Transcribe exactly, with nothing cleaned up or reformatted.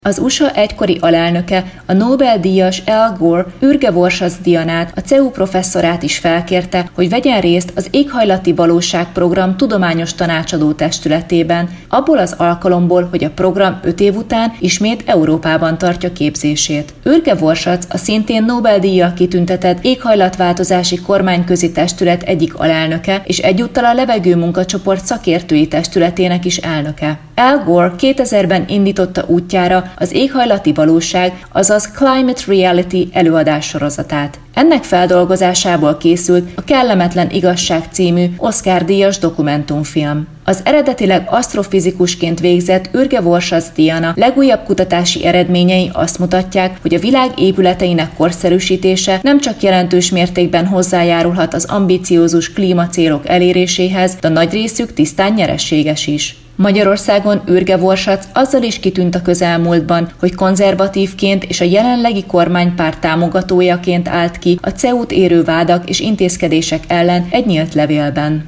Az u es á egykori alelnöke, a Nobel-díjas Al Gore Ürge Vorsac Dianát, a cé e u professzorát is felkérte, hogy vegyen részt az Éghajlati Valóság Program tudományos tanácsadó testületében, abból az alkalomból, hogy a program öt év után ismét Európában tartja képzését. Ürge Vorsac a szintén Nobel-díjjal kitüntetett éghajlatváltozási kormányközi testület egyik alelnöke, és egyúttal a levegő munkacsoport szakértői testületének is elnöke. Al Gore kétezerben indította útjára az Éghajlati Valóság, azaz Climate Reality előadás sorozatát. Ennek feldolgozásából készült a Kellemetlen Igazság című Oscar-díjas dokumentumfilm. Az eredetileg asztrofizikusként végzett Ürge Vorsac Diana legújabb kutatási eredményei azt mutatják, hogy a világ épületeinek korszerűsítése nem csak jelentős mértékben hozzájárulhat az ambiciózus klímacélok eléréséhez, de nagy részük tisztán nyereséges is. Magyarországon Ürge Vorsac azzal is kitűnt a közelmúltban, hogy konzervatívként és a jelenlegi kormánypárt támogatójaként állt ki a cé e u-t érő vádak és intézkedések ellen egy nyílt levélben.